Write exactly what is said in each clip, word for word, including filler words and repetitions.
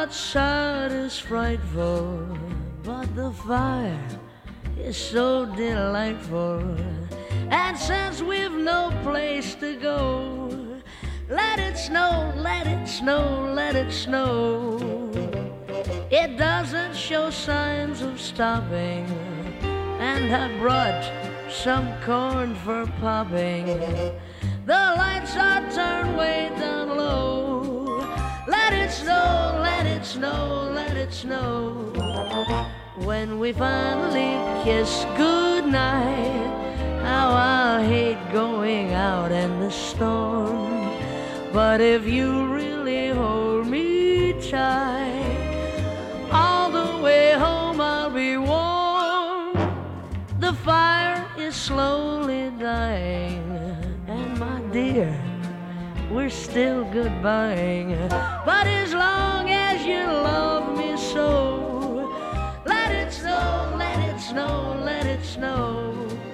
outside is frightful, but the fire is so delightful. And since we've no place to go, let it snow, let it snow, let it snow. It doesn't show signs of stopping, and I brought some corn for popping. The lights are turned way down low. Let it snow, let it snow, let it snow. When we finally kiss goodnight, how I hate going out in the storm. But if you really hold me tight, all the way home I'll be warm. The fire is slowly dying, and my dear, we're still goodbying. But as long as you love me so, let it snow, let it snow, let it snow.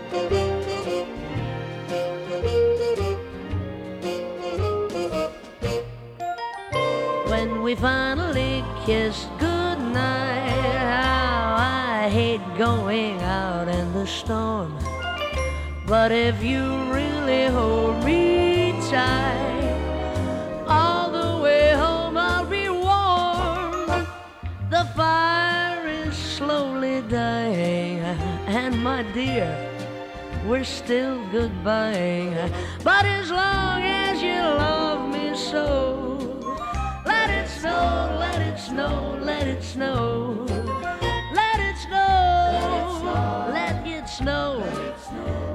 When we finally kissed goodnight, how I hate going out in the storm. But if you really hold me tight, all the way home I'll be warm. The fire is slowly dying, and my dear, we're still goodbying. But as long as you love me so, let it snow, let it snow, let it snow. Let it snow, let it snow.